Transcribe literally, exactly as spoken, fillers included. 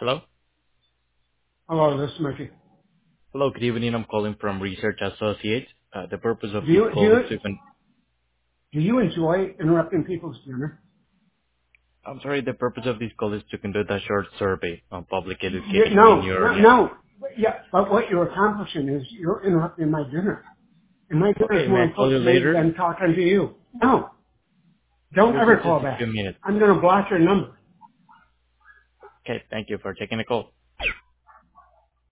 Hello? Hello, this is Mickey. Hello, good evening. I'm calling from Research Associates. Uh, the purpose of Do this you do call is you to con- do you enjoy interrupting people's dinner? I'm sorry, the purpose of this call is to conduct a short survey on public You, education in no, your no, area. no. Yeah, but what you're accomplishing is you're interrupting my dinner, and my dinner Okay, is may more I call you important to me later? than talking to you. No, don't This ever is just call a few back. minutes. I'm going to block your number. Okay, thank you for taking the call.